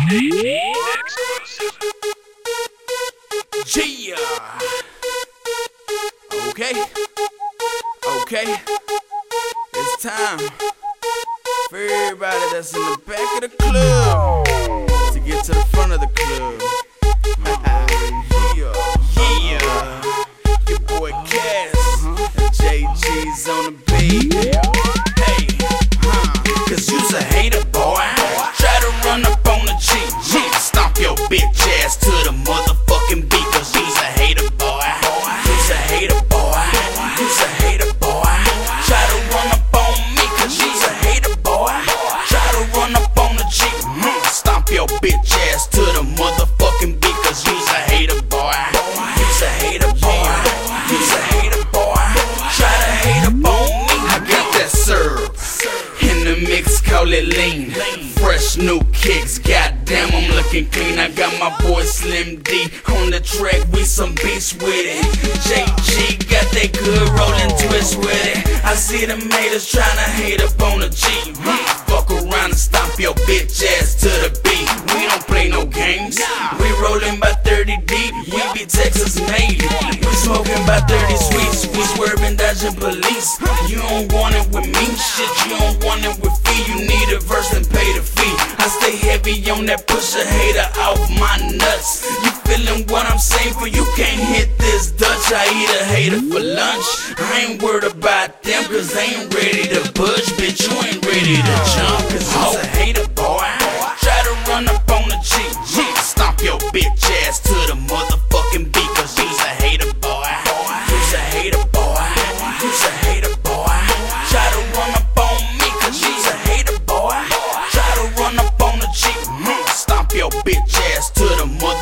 Yeah. Okay. It's time for everybody that's in the back of the club to get to the front of the club. Yeah. Your boy Cass and JG's on the beat. Hey, cause you's a hater, boy. Try to run up on the G. Stomp your bitch ass to the motherfucking beat. Cause you's a hater, boy. You's a hater, boy. You's a hater, boy. Try to run up on me. Cause you's a hater, boy. Try to run up on the G. Stomp your bitch ass to the motherfucking beat. Cause you's a hater, boy. You's a hater, boy. You's a hater, boy. Try to hate up on me. I got that syrup in the mix, call it lean. Fresh new kicks, goddamn I'm looking clean. I got my boy Slim D on the track, we some beats with it. JG got that good rollin' twist with it. I see them haters tryna hate up on the G. Fuck around and stomp your bitch ass to the beat. We don't play no games. We rollin' by 30 deep. We be Texas made. We smoking by 30 sweets. We swerving, dodging police. You don't want it with me, shit. You don't want it with fee. You need a verse and pay the fee. I stay heavy on that, push a hater off my nuts. You feeling what I'm saying? For you can't hit this Dutch. I eat a hater for lunch. I ain't worried about them, cause they ain't ready to budge. Bitch, you ain't ready to jump, cause you's a hater, boy. Try to run up on the G. Stomp your bitch ass to the motherfucking beat. Cause you's a hater, boy. You's a hater, boy. You's a hater, boy. Try to run up on me. Cause you's a hater, boy. Try to run up on the G. Stomp your bitch ass to the motherfucking beat.